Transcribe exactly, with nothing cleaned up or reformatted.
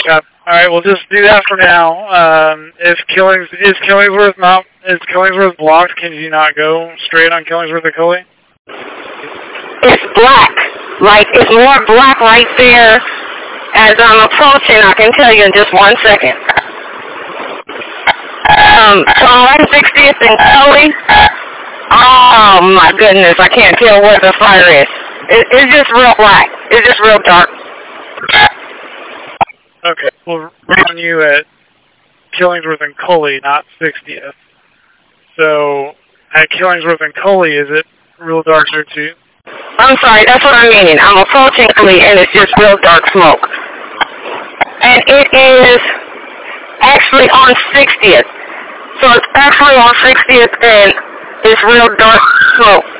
Yeah. All right, we'll just do that for now. Um, if Killings is Killingsworth not is Killingsworth blocked? Can you not go straight on Killingsworth or Cully? It's black. Like it's more black right there. As I'm approaching, I can tell you in just one second. Um, so I'm sixtieth and Cully. Oh my goodness, I can't tell where the fire is. It, it's just real black. It's just real dark. Okay, we'll run you at Killingsworth and Cully, not sixtieth. So at Killingsworth and Cully, is it real dark there too? I'm sorry, that's what I'm meaning. I'm approaching Cully and it's just real dark smoke. And it is actually on sixtieth. So it's actually on sixtieth and it's real dark smoke.